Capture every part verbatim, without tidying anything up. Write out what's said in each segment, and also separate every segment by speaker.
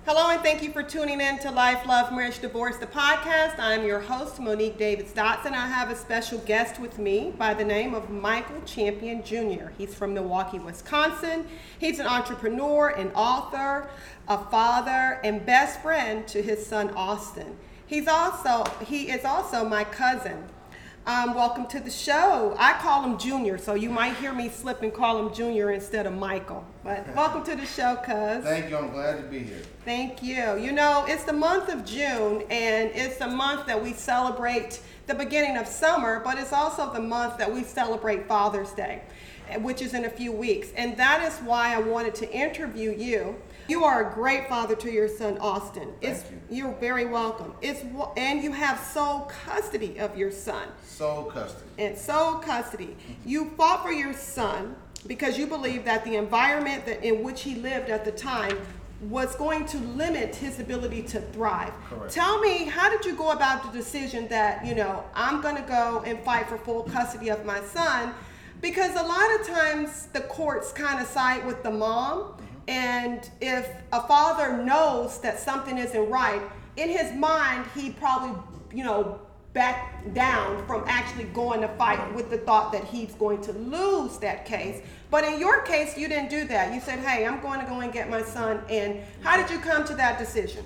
Speaker 1: Hello and thank you for tuning in to Life, Love, Marriage, Divorce, the podcast. I'm your host, Monique Davis Dotson. I have a special guest with me by the name of Michael Champion Junior He's from Milwaukee, Wisconsin. He's an entrepreneur, an author, a father, and best friend to his son, Austin. He's also, he is also my cousin. Um, welcome to the show. I call him Junior, so you might hear me slip and call him Junior instead of Michael. But welcome to the show, cuz.
Speaker 2: Thank you. I'm glad to be here.
Speaker 1: Thank you. You know, it's the month of June, and it's a month that we celebrate the beginning of summer, but it's also the month that we celebrate Father's Day, which is in a few weeks. And that is why I wanted to interview you. You are a great father to your son, Austin. It's,
Speaker 2: Thank you.
Speaker 1: You're very welcome. It's and you have sole custody of your son.
Speaker 2: Sole custody.
Speaker 1: And sole custody. You fought for your son because you believe that the environment that in which he lived at the time was going to limit his ability to thrive.
Speaker 2: Correct.
Speaker 1: Tell me, how did you go about the decision that, you know, I'm going to go and fight for full custody of my son? Because a lot of times the courts kind of side with the mom. Mm-hmm. And if a father knows that something isn't right, in his mind, he probably, you know, back down from actually going to fight with the thought that he's going to lose that case. But in your case, you didn't do that. You said, hey, I'm going to go and get my son. And how did you come to that decision?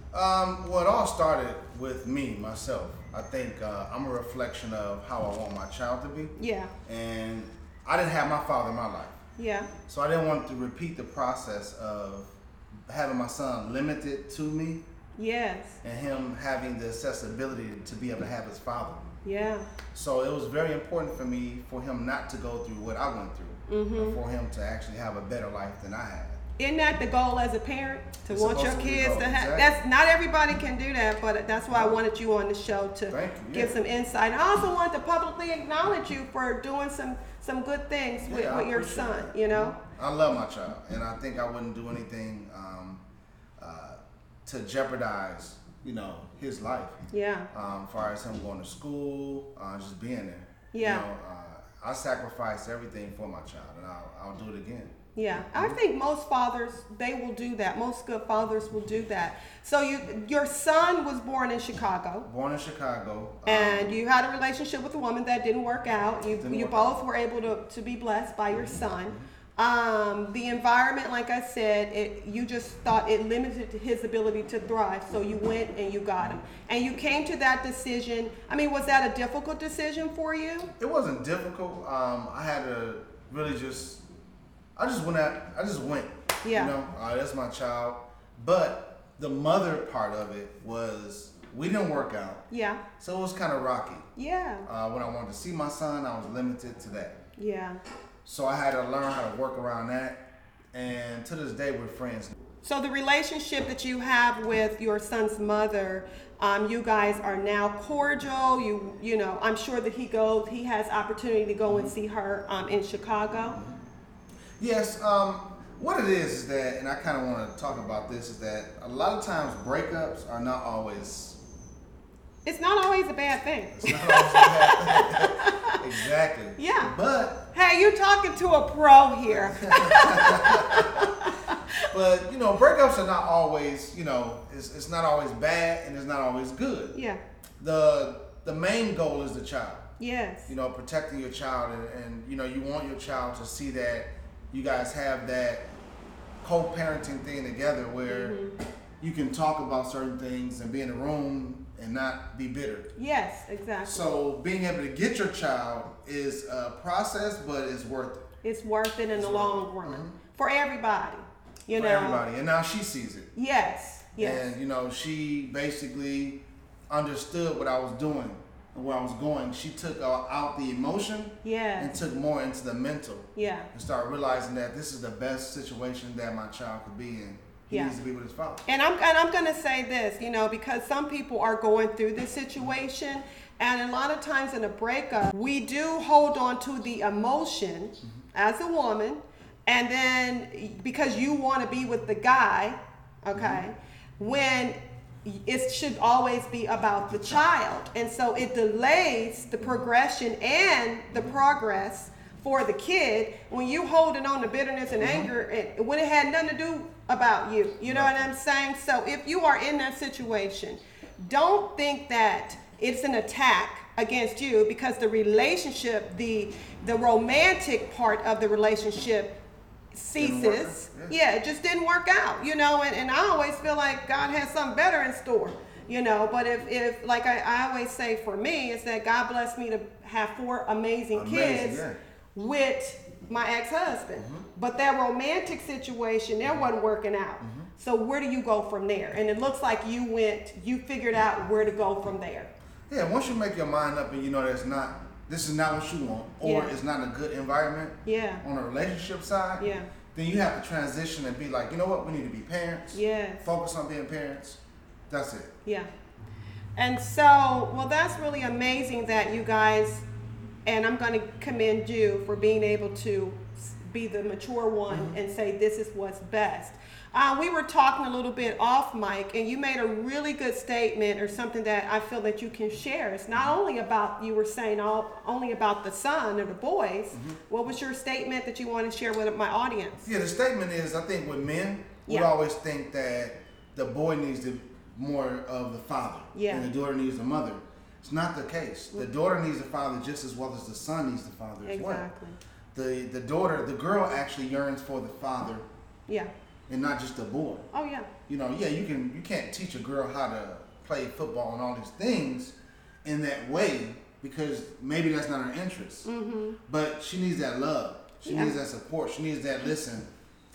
Speaker 2: Um, well, it all started with me, myself. I think uh, I'm a reflection of how I want my child to be.
Speaker 1: Yeah.
Speaker 2: And I didn't have my father in my life.
Speaker 1: Yeah.
Speaker 2: So I didn't want to repeat the process of having my son limited to me.
Speaker 1: Yes.
Speaker 2: And him having the accessibility to be able to have his father.
Speaker 1: Yeah.
Speaker 2: So it was very important for me for him not to go through what I went through. Mm-hmm. And for him to actually have a better life than I had.
Speaker 1: Isn't that the goal as a parent? To
Speaker 2: It's
Speaker 1: want your
Speaker 2: supposed to be the
Speaker 1: kids
Speaker 2: goal,
Speaker 1: to have,
Speaker 2: exactly.
Speaker 1: that's, not everybody can do that, but that's why I wanted you on the show to
Speaker 2: Thank you,
Speaker 1: give
Speaker 2: yeah.
Speaker 1: some insight. I also wanted to publicly acknowledge you for doing some, some good things with,
Speaker 2: Yeah, I
Speaker 1: with your
Speaker 2: appreciate
Speaker 1: son,
Speaker 2: that.
Speaker 1: you know?
Speaker 2: I love my child, and I think I wouldn't do anything um, uh, to jeopardize, you know, his life.
Speaker 1: Yeah.
Speaker 2: Um, as far as him going to school, uh, just being there.
Speaker 1: Yeah.
Speaker 2: You know, uh, I sacrificed everything for my child, and I'll, I'll do it again.
Speaker 1: Yeah, I think most fathers, they will do that. Most good fathers will do that. So you, your son was born in Chicago.
Speaker 2: Born in Chicago.
Speaker 1: And
Speaker 2: um,
Speaker 1: you had a relationship with a woman that didn't work out. You
Speaker 2: Didn't
Speaker 1: you
Speaker 2: work
Speaker 1: both
Speaker 2: out.
Speaker 1: were able to, to be blessed by your son. Um, the environment, like I said, it, you just thought it limited his ability to thrive. So you went and you got him. And you came to that decision. I mean, was that a difficult decision for you?
Speaker 2: It wasn't difficult. Um, I had to really just, I just went out, I just went.
Speaker 1: Yeah.
Speaker 2: You know, uh, that's my child. But the mother part of it was, we didn't work out.
Speaker 1: Yeah.
Speaker 2: So it was kind of rocky.
Speaker 1: Yeah.
Speaker 2: Uh, when I wanted to see my son, I was limited to that.
Speaker 1: Yeah.
Speaker 2: So I had to learn how to work around that. And to this day, we're friends.
Speaker 1: So the relationship that you have with your son's mother, um, you guys are now cordial. You, you know, I'm sure that he goes, he has opportunity to go and see her um, in Chicago.
Speaker 2: Yes, um, what it is is that, and I kind of want to talk about this, is that a lot of times breakups are not always.
Speaker 1: It's not always a bad thing.
Speaker 2: It's not always a bad thing. Exactly.
Speaker 1: Yeah.
Speaker 2: But,
Speaker 1: Hey, you talking to a pro here.
Speaker 2: but you know, breakups are not always, you know, it's, it's not always bad and it's not always good.
Speaker 1: Yeah.
Speaker 2: The the main goal is the child.
Speaker 1: Yes.
Speaker 2: You know, protecting your child, and, and you know, you want your child to see that you guys have that co-parenting thing together where mm-hmm. you can talk about certain things and be in a room and not be bitter.
Speaker 1: Yes, exactly.
Speaker 2: So being able to get your child is a process, but it's worth it.
Speaker 1: It's worth it in
Speaker 2: It's
Speaker 1: the
Speaker 2: worth
Speaker 1: long
Speaker 2: it.
Speaker 1: run
Speaker 2: Mm-hmm.
Speaker 1: for everybody. You
Speaker 2: For
Speaker 1: know.
Speaker 2: everybody, and now she sees it.
Speaker 1: Yes. Yes.
Speaker 2: And you know, she basically understood what I was doing and where I was going. She took uh, out the emotion
Speaker 1: Yeah.
Speaker 2: and took more into the mental.
Speaker 1: Yeah.
Speaker 2: And started realizing that this is the best situation that my child could be in. He
Speaker 1: Yeah.
Speaker 2: needs to be with his father.
Speaker 1: And I'm and I'm gonna say this, you know, because some people are going through this situation, and a lot of times in a breakup, we do hold on to the emotion mm-hmm. as a woman, and then because you want to be with the guy, okay, mm-hmm. when it should always be about the child, and so it delays the progression and the progress for the kid when you holding on to bitterness and mm-hmm. anger and when it had nothing to do about you. You know right. what I'm saying? So if you are in that situation, don't think that it's an attack against you because the relationship, the the romantic part of the relationship ceases. Yeah. yeah, it just didn't work out, you know, and, and I always feel like God has something better in store, you know, but if, if like I, I always say for me, is that God blessed me to have four amazing, amazing kids yeah. with my ex-husband. Mm-hmm. But that romantic situation, that wasn't working out. Mm-hmm. So where do you go from there? And it looks like you went, you figured out where to go from there.
Speaker 2: Yeah, once you make your mind up and you know that's not, this is not what you want, or yeah. it's not a good environment
Speaker 1: yeah.
Speaker 2: on a relationship side,
Speaker 1: yeah.
Speaker 2: then you have to transition and be like, you know what, we need to be parents.
Speaker 1: Yes.
Speaker 2: Focus on being parents. That's it.
Speaker 1: Yeah. And so, well, that's really amazing that you guys, and I'm going to commend you for being able to be the mature one mm-hmm. and say this is what's best. Uh, we were talking a little bit off mic, and you made a really good statement or something that I feel that you can share. It's not only about, you were saying all, only about the son or the boys. Mm-hmm. What was your statement that you want to share with my audience?
Speaker 2: Yeah, the statement is, I think with men, we
Speaker 1: yeah.
Speaker 2: always think that the boy needs the more of the father
Speaker 1: yeah.
Speaker 2: and the daughter needs the mother. It's not the case. The daughter needs the father just as well as the son needs the father as
Speaker 1: exactly.
Speaker 2: well. The the daughter, the girl actually yearns for the father.
Speaker 1: Yeah.
Speaker 2: And not just the boy.
Speaker 1: Oh yeah.
Speaker 2: You know, yeah, you can you can't teach a girl how to play football and all these things in that way because maybe that's not her interest.
Speaker 1: Mm-hmm.
Speaker 2: But she needs that love. She
Speaker 1: yeah.
Speaker 2: needs that support. She needs that listen.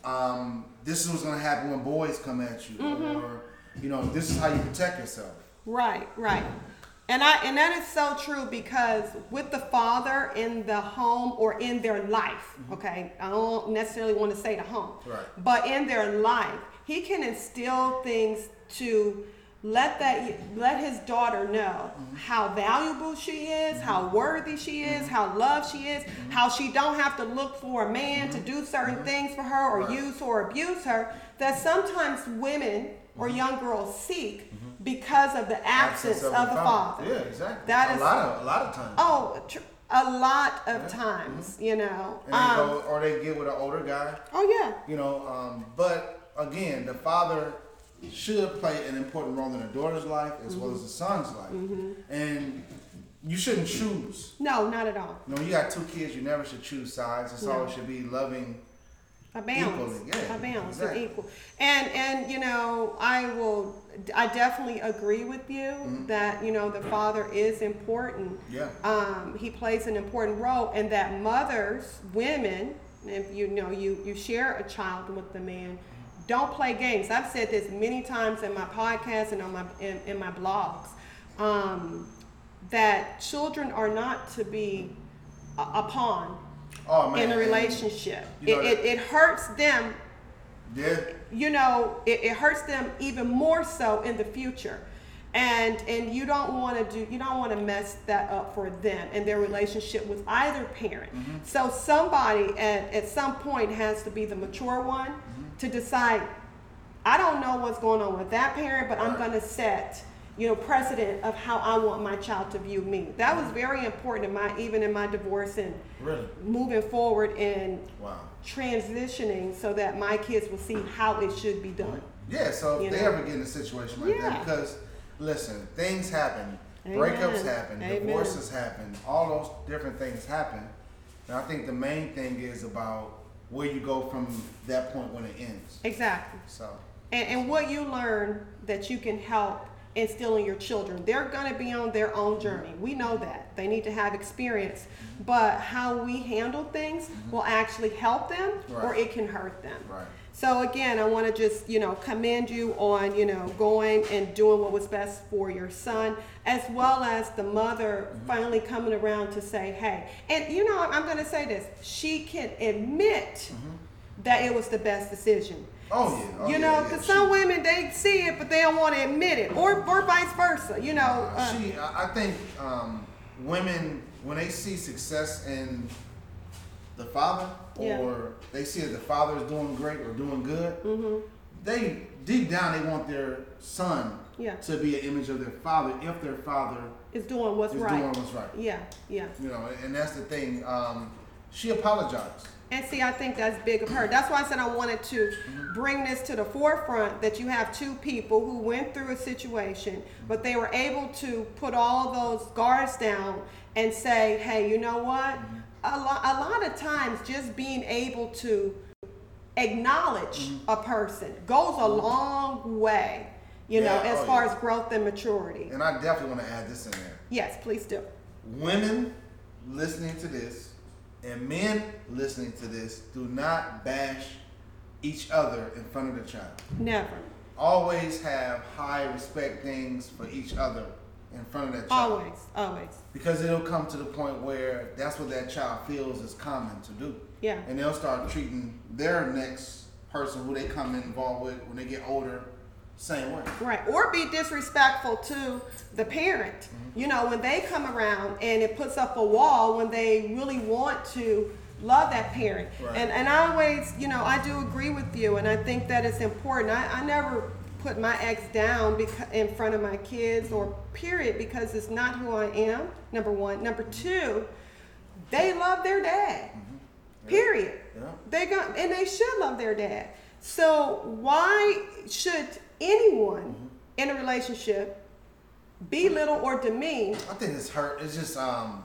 Speaker 2: Um, this is what's gonna happen when boys come at you, mm-hmm. or you know, this is how you protect yourself.
Speaker 1: Right, right. And I and that is so true because with the father in the home or in their life, mm-hmm. okay, I don't necessarily want to say the home,
Speaker 2: right.
Speaker 1: but in their life, he can instill things to let that let his daughter know mm-hmm. how valuable she is, mm-hmm. how worthy she is, mm-hmm. how loved she is, mm-hmm. how she don't have to look for a man mm-hmm. to do certain mm-hmm. things for her or right. use or abuse her. That sometimes women mm-hmm. or young girls seek. Mm-hmm. Because of the absence, absence of, of the father.
Speaker 2: father. Yeah, exactly.
Speaker 1: That
Speaker 2: a
Speaker 1: is,
Speaker 2: lot of a lot of times.
Speaker 1: Oh, tr- a lot of
Speaker 2: yeah.
Speaker 1: times,
Speaker 2: mm-hmm.
Speaker 1: you know.
Speaker 2: And
Speaker 1: um,
Speaker 2: they go, or they get with an older guy.
Speaker 1: Oh yeah.
Speaker 2: You know, um, but again, the father should play an important role in the daughter's life as mm-hmm. well as the son's life. Mm-hmm. And you shouldn't choose.
Speaker 1: No, not at all.
Speaker 2: You know, you got two kids, you never should choose sides. It's
Speaker 1: no.
Speaker 2: always should be loving.
Speaker 1: A balance,
Speaker 2: equally. Yeah,
Speaker 1: a balance,
Speaker 2: exactly.
Speaker 1: or equal, and and you know, I will, I definitely agree with you mm-hmm. that you know the father is important.
Speaker 2: Yeah.
Speaker 1: Um, he plays an important role, and that mothers, women, if you know you you share a child with the man, don't play games. I've said this many times in my podcast and on my in, in my blogs, um, that children are not to be a, a pawn.
Speaker 2: Oh, man.
Speaker 1: In a relationship.
Speaker 2: You know
Speaker 1: it, it, it hurts them.
Speaker 2: Yeah.
Speaker 1: You know, it, it hurts them even more so in the future. And and you don't want to do you don't want to mess that up for them and their relationship with either parent. Mm-hmm. So somebody at, at some point has to be the mature one mm-hmm. to decide, I don't know what's going on with that parent, but right. I'm gonna set you know, precedent of how I want my child to view me. That was very important in my, even in my divorce and
Speaker 2: really?
Speaker 1: moving forward and
Speaker 2: wow.
Speaker 1: transitioning so that my kids will see how it should be done.
Speaker 2: Yeah, so if
Speaker 1: you
Speaker 2: they
Speaker 1: know?
Speaker 2: ever get in a situation like
Speaker 1: yeah.
Speaker 2: that, because listen, things happen,
Speaker 1: Amen.
Speaker 2: breakups happen,
Speaker 1: Amen.
Speaker 2: divorces happen, all those different things happen. And I think the main thing is about where you go from that point when it ends.
Speaker 1: Exactly.
Speaker 2: So.
Speaker 1: And, and what you learn that you can help instill in your children. They're going to be on their own journey. We know that. They need to have experience. Mm-hmm. But how we handle things mm-hmm. will actually help them right. or it can hurt them.
Speaker 2: Right.
Speaker 1: So again, I want to just, you know, commend you on, you know, going and doing what was best for your son, as well as the mother mm-hmm. finally coming around to say, hey, and you know, I'm going to say this, she can admit mm-hmm. that it was the best decision.
Speaker 2: Oh yeah. Oh,
Speaker 1: you know, because
Speaker 2: yeah, yeah.
Speaker 1: some women, they see it, but they don't want to admit it, or or vice versa. You know. Uh,
Speaker 2: she, I think um, women, when they see success in the father,
Speaker 1: yeah.
Speaker 2: or they see that the father is doing great or doing good, mm-hmm. they deep down they want their son
Speaker 1: yeah.
Speaker 2: to be an image of their father if their father
Speaker 1: is doing what's
Speaker 2: is
Speaker 1: right.
Speaker 2: doing what's right.
Speaker 1: Yeah, yeah.
Speaker 2: You know, and that's the thing. Um, she apologized.
Speaker 1: And see, I think that's big of her. That's why I said I wanted to mm-hmm. bring this to the forefront, that you have two people who went through a situation, but they were able to put all those guards down and say, hey, you know what? Mm-hmm. A, lo- a lot of times just being able to acknowledge mm-hmm. a person goes a long way, you yeah, know, as oh, far yeah. as growth and maturity.
Speaker 2: And I definitely want to add this in there.
Speaker 1: Yes, please do.
Speaker 2: Women listening to this and men listening to this, do not bash each other in front of the child.
Speaker 1: Never.
Speaker 2: Always have high respect things for each other in front of that child.
Speaker 1: Always, always.
Speaker 2: Because it'll come to the point where that's what that child feels is common to do.
Speaker 1: Yeah.
Speaker 2: And they'll start treating their next person who they come involved with when they get older same way.
Speaker 1: Right. Or be disrespectful to the parent. Mm-hmm. You know, when they come around and it puts up a wall when they really want to love that parent. Right. And and I always, you know, I do agree with you, and I think that it's important. I, I never put my ex down because, in front of my kids or period, because it's not who I am, number one. Number two, they love their dad. Mm-hmm. Yeah. Period. Yeah. They got, and they should love their dad. So why should anyone mm-hmm. in a relationship belittle or demean?
Speaker 2: I think it's hurt. It's just um,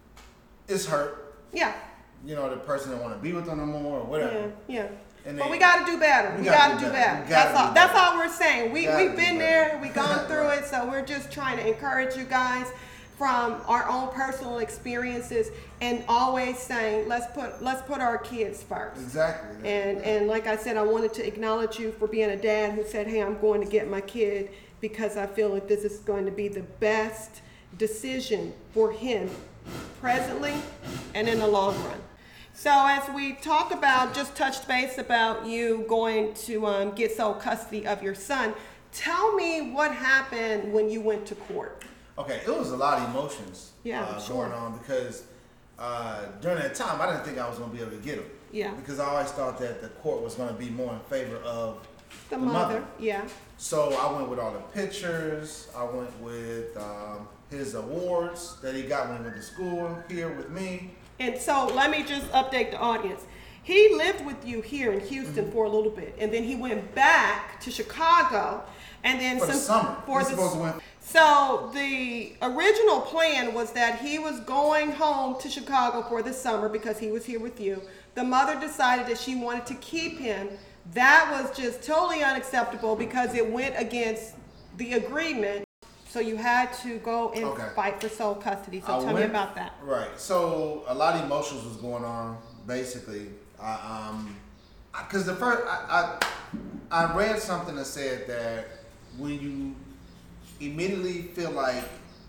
Speaker 2: it's hurt.
Speaker 1: Yeah.
Speaker 2: You know, the person that want to be with them no more or whatever.
Speaker 1: Yeah. Yeah.
Speaker 2: And
Speaker 1: but they, we got to do better. We, we got to do, do better. better. That's all. That's all we're saying. We we've been there. We've gone through it. So we're just trying to encourage you guys from our own personal experiences, and always saying, let's put let's put our kids first.
Speaker 2: Exactly.
Speaker 1: And
Speaker 2: yeah.
Speaker 1: and like I said, I wanted to acknowledge you for being a dad who said, hey, I'm going to get my kid because I feel like this is going to be the best decision for him presently and in the long run. So as we talk about, just touched base about you going to um, get sole custody of your son, tell me what happened when you went to court.
Speaker 2: Okay, it was a lot of emotions
Speaker 1: yeah,
Speaker 2: uh,
Speaker 1: sure.
Speaker 2: going on because uh, during that time, I didn't think I was going to be able to get him.
Speaker 1: Yeah.
Speaker 2: Because I always thought that the court was going to be more in favor of
Speaker 1: the,
Speaker 2: the
Speaker 1: mother.
Speaker 2: mother.
Speaker 1: Yeah.
Speaker 2: So I went with all the pictures. I went with um, his awards that he got when he went to school here with me.
Speaker 1: And so let me just update the audience. He lived with you here in Houston mm-hmm. for a little bit, and then he went back to Chicago, and then
Speaker 2: for
Speaker 1: some,
Speaker 2: the summer.
Speaker 1: For
Speaker 2: He's
Speaker 1: the,
Speaker 2: supposed to win.
Speaker 1: So the original plan was that he was going home to Chicago for the summer because he was here with you. The mother decided that she wanted to keep him. That was just totally unacceptable because it went against the agreement. So you had to go and okay. fight for sole custody. So I tell went, me about that.
Speaker 2: Right. So a lot of emotions was going on. Basically, I, um, because the first I, I I read something that said that when you immediately feel like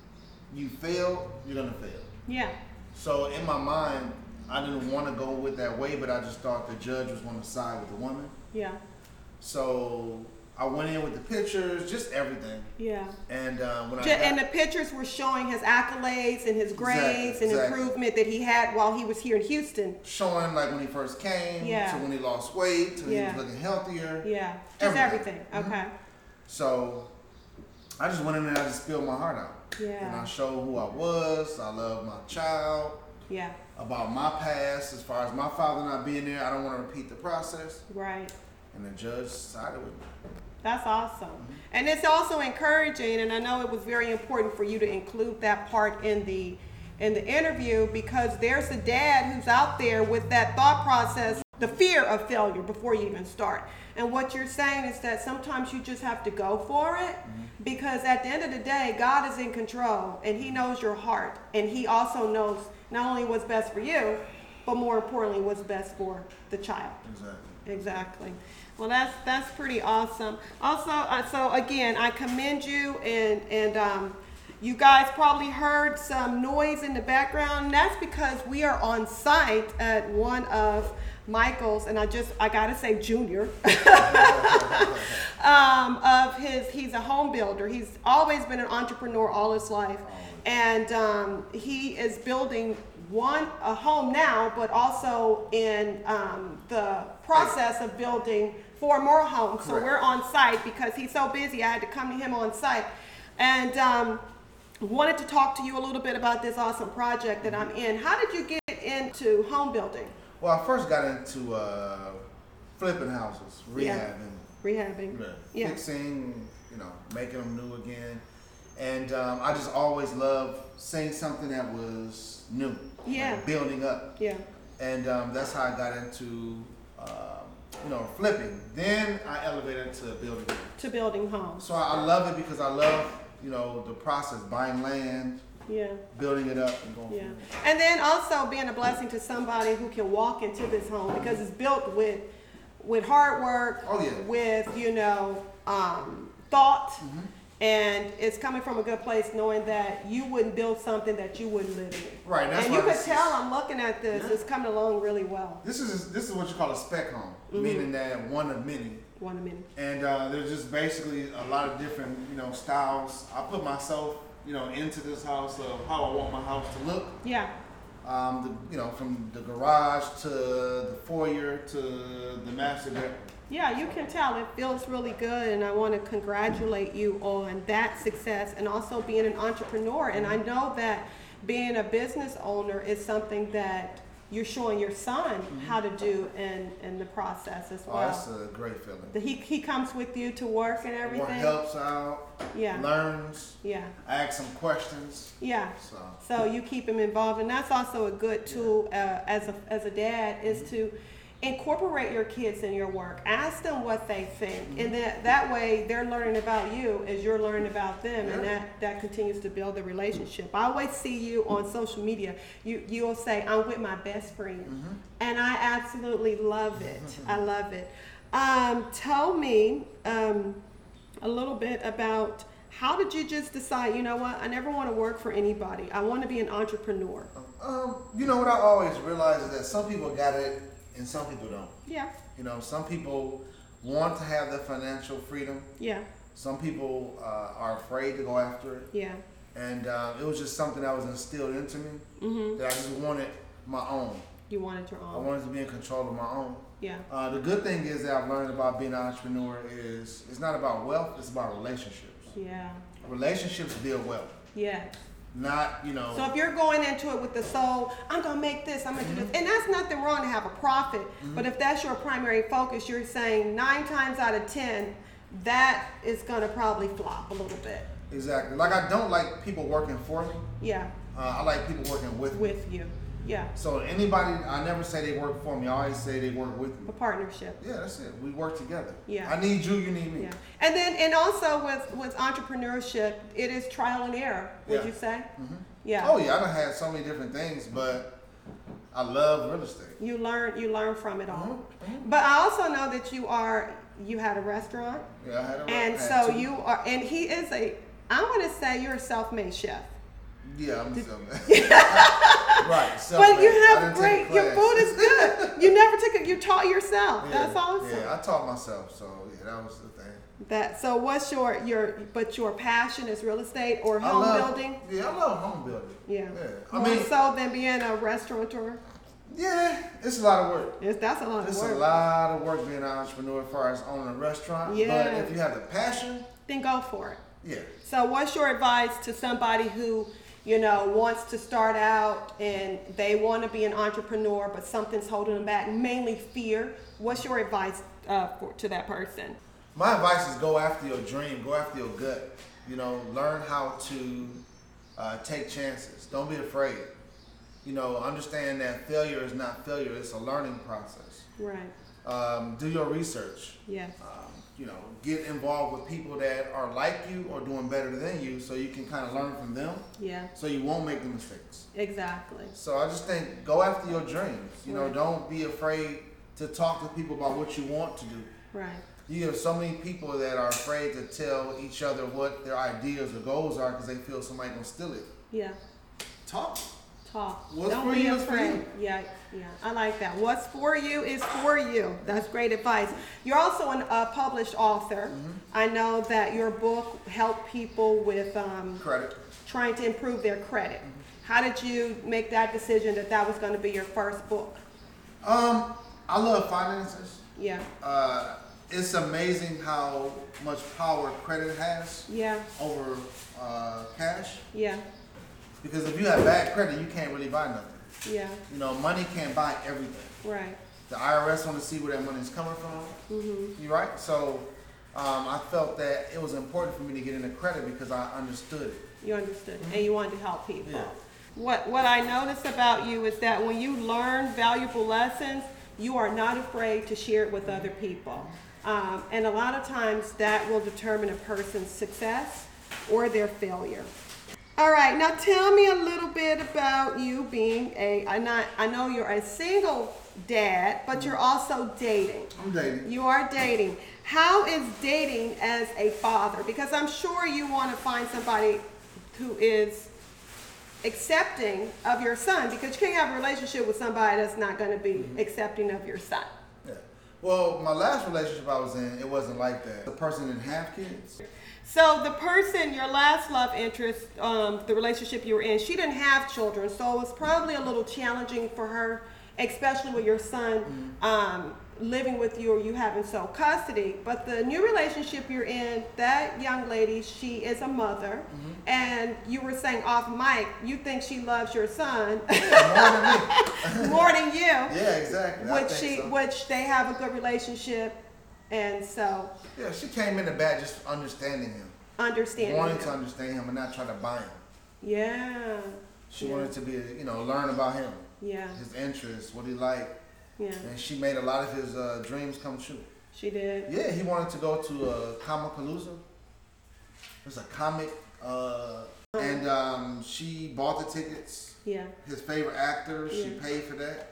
Speaker 2: you failed, you're gonna fail.
Speaker 1: Yeah.
Speaker 2: So in my mind, I didn't want to go with that way, but I just thought the judge was going to side with the woman.
Speaker 1: Yeah.
Speaker 2: So I went in with the pictures, just everything.
Speaker 1: Yeah.
Speaker 2: And uh, when I
Speaker 1: just,
Speaker 2: got,
Speaker 1: and the pictures were showing his accolades and his grades
Speaker 2: exactly,
Speaker 1: and
Speaker 2: exactly.
Speaker 1: improvement that he had while he was here in Houston.
Speaker 2: Showing like when he first came,
Speaker 1: yeah.
Speaker 2: to when he lost weight, to when
Speaker 1: yeah.
Speaker 2: he was looking healthier.
Speaker 1: Yeah. Just everything. everything.
Speaker 2: Mm-hmm.
Speaker 1: Okay.
Speaker 2: So I just went in there and I just spilled my heart out.
Speaker 1: Yeah.
Speaker 2: And I showed who I was. I love my child.
Speaker 1: Yeah.
Speaker 2: About my past, as far as my father not being there, I don't want to repeat the process.
Speaker 1: Right.
Speaker 2: And the judge sided with me.
Speaker 1: That's awesome. Mm-hmm. And it's also encouraging, and I know it was very important for you to include that part in the in the interview, because there's a dad who's out there with that thought process, the fear of failure before you even start. And what you're saying is that sometimes you just have to go for it, mm-hmm. because at the end of the day, God is in control, and he knows your heart, and he also knows not only what's best for you, but more importantly, what's best for the child.
Speaker 2: Exactly.
Speaker 1: Exactly. Well, that's that's pretty awesome. Also, uh, so again, I commend you, and and um, you guys probably heard some noise in the background. And that's because we are on site at one of Michael's, and I just I gotta say Junior, um, of his. He's a home builder. He's always been an entrepreneur all his life, and um, he is building one a home now, but also in um, the process of building four more homes. Correct. So we're on site because he's so busy. I had to come to him on site, and um, wanted to talk to you a little bit about this awesome project that I'm in. How did you get into home building?
Speaker 2: Well, I first got into uh, flipping houses, rehabbing,
Speaker 1: Rehabbing.
Speaker 2: yeah,
Speaker 1: Yeah.
Speaker 2: fixing, you know, making them new again. And um, I just always loved seeing something that was new,
Speaker 1: Yeah.
Speaker 2: like building up.
Speaker 1: Yeah.
Speaker 2: And um, that's how I got into, um, you know, flipping. Then I elevated to building.
Speaker 1: To building homes.
Speaker 2: So I, I love it because I love, you know, the process, buying land,
Speaker 1: Yeah.
Speaker 2: building it up, and going.
Speaker 1: Yeah.
Speaker 2: from there.
Speaker 1: And then also being a blessing to somebody who can walk into this home because it's built with with hard work,
Speaker 2: Oh, yeah.
Speaker 1: with, you know, um, thought,
Speaker 2: Mm-hmm.
Speaker 1: and it's coming from a good place knowing that you wouldn't build something that you wouldn't live in.
Speaker 2: Right. That's
Speaker 1: And
Speaker 2: why
Speaker 1: you could
Speaker 2: this
Speaker 1: tell
Speaker 2: is-
Speaker 1: I'm looking at this,
Speaker 2: Yeah.
Speaker 1: it's coming along really well.
Speaker 2: This is this is what you call a spec home,
Speaker 1: Mm-hmm.
Speaker 2: meaning that one of many.
Speaker 1: One a minute.
Speaker 2: And uh, there's just basically a lot of different, you know, styles. I put myself, you know, into this house of how I want my house to look.
Speaker 1: Yeah.
Speaker 2: Um, the, you know, from the garage to the foyer to the master bedroom.
Speaker 1: Yeah, you can tell it feels really good, and I want to congratulate you on that success and also being an entrepreneur. And I know that being a business owner is something that you're showing your son how to do in, in the process as
Speaker 2: Oh,
Speaker 1: well.
Speaker 2: that's a great feeling.
Speaker 1: The- He, he comes with you to work and
Speaker 2: Work
Speaker 1: everything?
Speaker 2: helps out,
Speaker 1: Yeah,
Speaker 2: learns,
Speaker 1: yeah,
Speaker 2: asks some questions.
Speaker 1: yeah.
Speaker 2: So
Speaker 1: So you keep him involved, and that's also a good tool uh, as a as a dad is to incorporate your kids in your work. Ask them what they think, and that that way they're learning about you as you're learning about them, and
Speaker 2: Yeah.
Speaker 1: that that continues to build the relationship. I always see you on social media. You you'll say I'm with my best friend,
Speaker 2: Mm-hmm.
Speaker 1: and I absolutely love it. I love it. Um, tell me um, a little bit about. How did you just decide, you know what, I never want to work for anybody. I want to be an entrepreneur.
Speaker 2: um, you know what I always realize is that some people got it and some people don't.
Speaker 1: Yeah,
Speaker 2: You know, some people want to have the financial freedom.
Speaker 1: yeah,
Speaker 2: Some people uh, are afraid to go after it.
Speaker 1: yeah.
Speaker 2: And uh, it was just something that was instilled into me
Speaker 1: Mm-hmm.
Speaker 2: that I just wanted my own.
Speaker 1: You wanted your
Speaker 2: I
Speaker 1: own.
Speaker 2: wanted to be in control of my own.
Speaker 1: Yeah,
Speaker 2: Uh, the good thing is that I've learned about being an entrepreneur is it's not about wealth, it's about relationships.
Speaker 1: yeah,
Speaker 2: Relationships build wealth,
Speaker 1: yeah.
Speaker 2: not, you know.
Speaker 1: So if you're going into it with the soul, I'm going to make this, I'm going to do this. And that's nothing wrong to have a profit. But if that's your primary focus, you're saying nine times out of ten, that is going to probably flop a little bit.
Speaker 2: Exactly. Like I don't like people working for me.
Speaker 1: Yeah,
Speaker 2: Uh, I like people working with me.
Speaker 1: with you. Yeah,
Speaker 2: So anybody, I never say they work for me. I always say they work with me.
Speaker 1: a partnership.
Speaker 2: Yeah, that's it. We work together.
Speaker 1: Yeah.
Speaker 2: I need you, you need me.
Speaker 1: Yeah, and then and also with with entrepreneurship, it is trial and error. Would
Speaker 2: Yeah.
Speaker 1: you say?
Speaker 2: Mhm.
Speaker 1: Yeah.
Speaker 2: Oh yeah, I done had so many different things, but I love real estate.
Speaker 1: You learn you learn from it all.
Speaker 2: Mhm, mhm.
Speaker 1: But I also know that you are you had a restaurant,
Speaker 2: Yeah, I had a
Speaker 1: and
Speaker 2: had
Speaker 1: so
Speaker 2: two.
Speaker 1: you are, and he is a. I want to say you're a self-made chef.
Speaker 2: Yeah, I'm self-made. Right, self-made.
Speaker 1: But you
Speaker 2: I
Speaker 1: have
Speaker 2: didn't
Speaker 1: great.
Speaker 2: take a
Speaker 1: Your
Speaker 2: class.
Speaker 1: food is good. You never took it. You taught yourself.
Speaker 2: Yeah,
Speaker 1: That's awesome.
Speaker 2: Yeah, I taught myself, so yeah, that was the thing.
Speaker 1: That so what's your your but your passion is real estate or
Speaker 2: I
Speaker 1: home
Speaker 2: love-
Speaker 1: building?
Speaker 2: Yeah, I love home building.
Speaker 1: Yeah.
Speaker 2: Yeah, I
Speaker 1: More
Speaker 2: mean,
Speaker 1: so than being a restaurateur.
Speaker 2: yeah, it's a lot of work.
Speaker 1: It's, that's a lot
Speaker 2: It's
Speaker 1: of
Speaker 2: a
Speaker 1: work.
Speaker 2: lot of work being an entrepreneur as far as owning a restaurant.
Speaker 1: Yeah.
Speaker 2: But if you have the passion,
Speaker 1: Then go for it.
Speaker 2: yeah.
Speaker 1: So what's your advice to somebody who, you know, wants to start out and they want to be an entrepreneur, but something's holding them back, mainly fear? What's your advice uh, for, to that person?
Speaker 2: My advice is go after your dream, go after your gut. You know, learn how to uh, take chances. Don't be afraid. You know, understand that failure is not failure, it's a learning process.
Speaker 1: Right.
Speaker 2: Um, do your research.
Speaker 1: Yes.
Speaker 2: Um, you know, get involved with people that are like you or doing better than you so you can kind of learn from them
Speaker 1: Yeah.
Speaker 2: so you won't make the mistakes.
Speaker 1: Exactly.
Speaker 2: So I just think go after your dreams. You know,
Speaker 1: Right.
Speaker 2: don't be afraid to talk to people about what you want to do.
Speaker 1: Right.
Speaker 2: You have so many people that are afraid to tell each other what their ideas or goals are because they feel somebody gonna steal it.
Speaker 1: Yeah.
Speaker 2: Talk.
Speaker 1: Talk.
Speaker 2: What's
Speaker 1: Don't
Speaker 2: for
Speaker 1: be
Speaker 2: you is for
Speaker 1: afraid.
Speaker 2: you.
Speaker 1: Yeah, yeah. I like that. What's for you is for you. That's great advice. You're also an- a published author.
Speaker 2: Mm-hmm.
Speaker 1: I know that your book helped people with um,
Speaker 2: Credit.
Speaker 1: trying to improve their credit.
Speaker 2: Mm-hmm.
Speaker 1: How did you make that decision that that was going to be your first book?
Speaker 2: Um, I love finances.
Speaker 1: Yeah,
Speaker 2: Uh, it's amazing how much power credit has
Speaker 1: yeah,
Speaker 2: over uh, cash.
Speaker 1: yeah.
Speaker 2: Because if you have bad credit, you can't really buy nothing.
Speaker 1: Yeah.
Speaker 2: You know, money can't buy everything.
Speaker 1: Right.
Speaker 2: The I R S want to see where that money is coming from.
Speaker 1: Mm-hmm.
Speaker 2: You right? So um, I felt that it was important for me to get into credit because I understood it.
Speaker 1: You understood, mm-hmm. and you wanted to help people.
Speaker 2: Yeah.
Speaker 1: What What I noticed about you is that when you learn valuable lessons, you are not afraid to share it with other people. Um, and a lot of times that will determine a person's success or their failure. All right, now tell me a little bit about you being a, I not, I know you're a single dad, but you're also dating.
Speaker 2: I'm dating.
Speaker 1: You are dating. How is dating as a father? Because I'm sure you want to find somebody who is accepting of your son, because you can't have a relationship with somebody that's not going to be mm-hmm. accepting of your son.
Speaker 2: Yeah. Well, my last relationship I was in, it wasn't like that. The person didn't have kids.
Speaker 1: So the person, your last love interest, um, the relationship you were in, she didn't have children, so it was probably a little challenging for her, especially with your son mm-hmm. um, living with you or you having sole custody. But the new relationship you're in, that young lady, she is a mother, mm-hmm. and you were saying off mic, you think she loves your son
Speaker 2: yeah, more than me,
Speaker 1: more than you.
Speaker 2: Yeah, exactly.
Speaker 1: Which she, so. which they have a good relationship. And so,
Speaker 2: yeah, she came in the bat just understanding him,
Speaker 1: understanding,
Speaker 2: wanting
Speaker 1: him.
Speaker 2: to understand him and not try to buy him.
Speaker 1: Yeah,
Speaker 2: she
Speaker 1: yeah.
Speaker 2: wanted to be, you know, learn about him,
Speaker 1: yeah,
Speaker 2: his interests, what he liked,
Speaker 1: yeah.
Speaker 2: And she made a lot of his uh, dreams come true.
Speaker 1: She did.
Speaker 2: Yeah, he wanted to go to uh, Comicpalooza. There's a comic, uh, and um, she bought the tickets.
Speaker 1: Yeah.
Speaker 2: His favorite actor,
Speaker 1: yeah.
Speaker 2: she paid for that.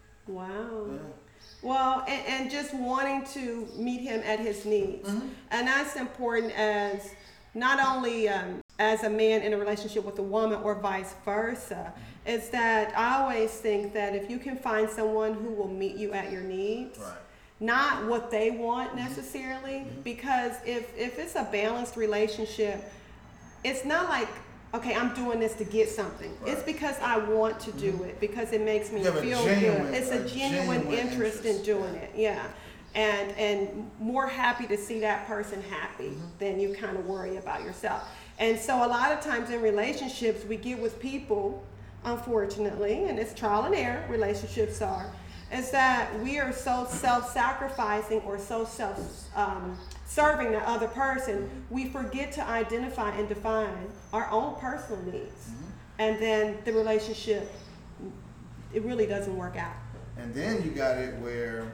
Speaker 1: Wow.
Speaker 2: Yeah.
Speaker 1: Well, and, and just wanting to meet him at his needs. Mm-hmm. And that's important as not only um, as a man in a relationship with a woman or vice versa, mm-hmm. is that I always think that if you can find someone who will meet you at your needs,
Speaker 2: right.
Speaker 1: not what they want necessarily, mm-hmm. because if, if it's a balanced relationship, it's not like, okay, I'm doing this to get something. Right. It's because I want to do mm-hmm. it, because it makes me feel
Speaker 2: genuine,
Speaker 1: good. It's a, a genuine, genuine interest, interest in doing yeah. it, yeah. And and more happy to see that person happy mm-hmm. than you kind of worry about yourself. And so a lot of times in relationships, we get with people, unfortunately, and it's trial and error, relationships are, is that we are so self-sacrificing or so self um, serving the other person, we forget to identify and define our own personal needs. Mm-hmm. And then the relationship, it really doesn't work out.
Speaker 2: And then you got it where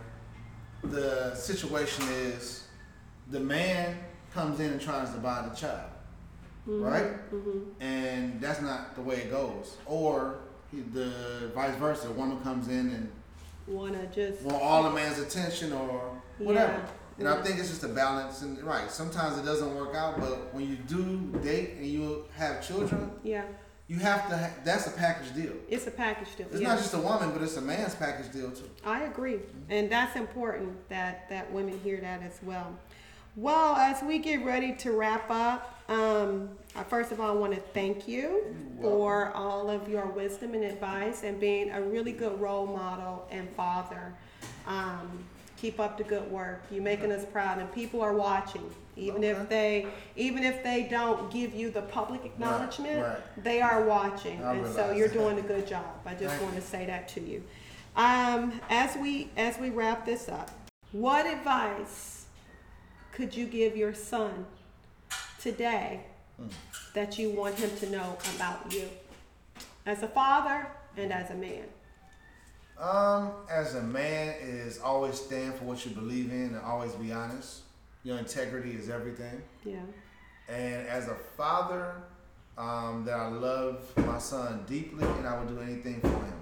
Speaker 2: the situation is the man comes in and tries to buy the child, mm-hmm. right? Mm-hmm. And that's not the way it goes. Or the vice versa, a woman comes in and
Speaker 1: wanna just
Speaker 2: want all the man's attention or whatever.
Speaker 1: Yeah.
Speaker 2: And I think it's just a balance, and right, sometimes it doesn't work out, but when you do date and you have children,
Speaker 1: yeah,
Speaker 2: you have to, ha- that's a package deal.
Speaker 1: It's a package deal.
Speaker 2: It's
Speaker 1: yeah.
Speaker 2: not just a woman, but it's a man's package deal too.
Speaker 1: I agree. Mm-hmm. And that's important that, that women hear that as well. Well, as we get ready to wrap up, um, I first of all, I want to thank you for all of your wisdom and advice and being a really good role model and father. Um, Keep up the good work. You're making us proud, and people are watching. Even okay. if they, even if they don't give you the public acknowledgement, right, right. they are watching, I and so you're doing a good job. I just Thank want you. to say that to you. Um, as we as we wrap this up, what advice could you give your son today mm. that you want him to know about you, as a father and as a man?
Speaker 2: Um, as a man, is always stand for what you believe in and always be honest. Your integrity is everything.
Speaker 1: Yeah.
Speaker 2: And as a father, um, that I love my son deeply and I would do anything for him.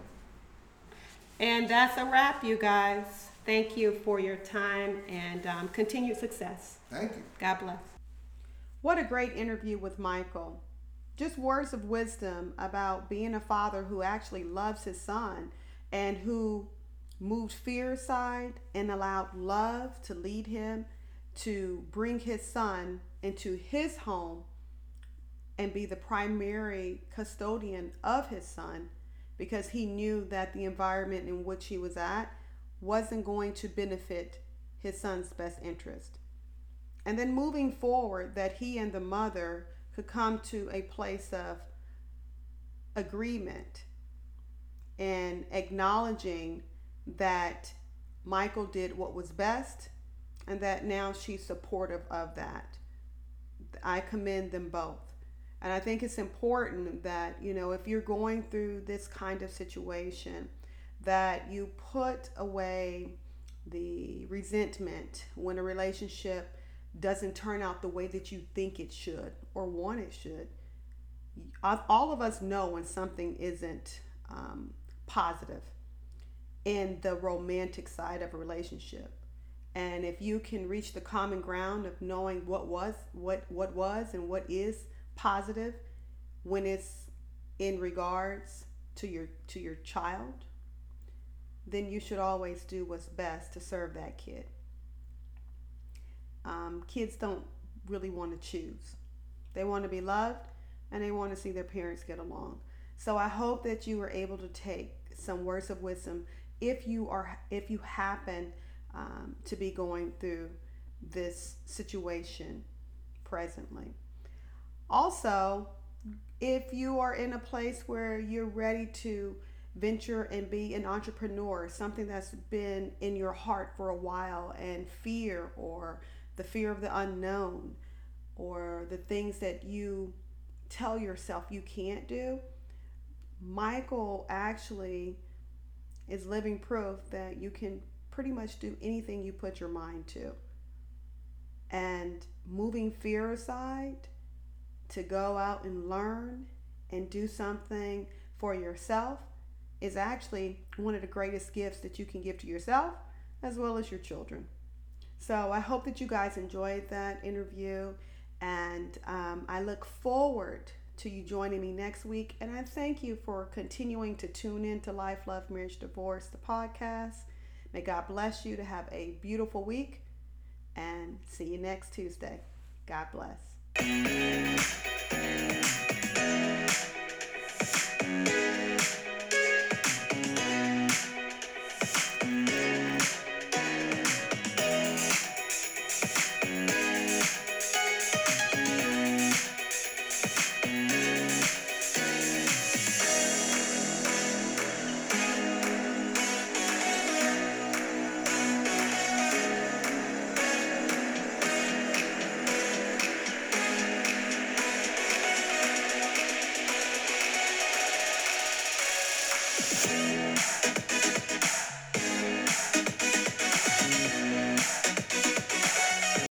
Speaker 1: And that's a wrap, you guys. Thank you for your time and um, continued success.
Speaker 2: Thank you.
Speaker 1: God bless. What a great interview with Michael. Just words of wisdom about being a father who actually loves his son, and who moved fear aside and allowed love to lead him to bring his son into his home and be the primary custodian of his son, because he knew that the environment in which he was at wasn't going to benefit his son's best interest. And then moving forward, that he and the mother could come to a place of agreement and acknowledging that Michael did what was best and that now she's supportive of that. I commend them both. And I think it's important that, you know, if you're going through this kind of situation, that you put away the resentment when a relationship doesn't turn out the way that you think it should or want it should. All of us know when something isn't um, positive in the romantic side of a relationship. And if you can reach the common ground of knowing what was, what, what was and what is positive when it's in regards to your to your child, then you should always do what's best to serve that kid. Um, kids don't really want to choose. They want to be loved and they want to see their parents get along. So I hope that you were able to take some words of wisdom if you are if you happen um, to be going through this situation presently. Also, if you are in a place where you're ready to venture and be an entrepreneur, something that's been in your heart for a while, and fear or the fear of the unknown or the things that you tell yourself you can't do, Michael actually is living proof that you can pretty much do anything you put your mind to. And moving fear aside, to go out and learn and do something for yourself is actually one of the greatest gifts that you can give to yourself as well as your children. So I hope that you guys enjoyed that interview, and um, I look forward to you joining me next week. And I thank you for continuing to tune in to Life, Love, Marriage, Divorce, the podcast. May God bless you to have a beautiful week, and see you next Tuesday. God bless.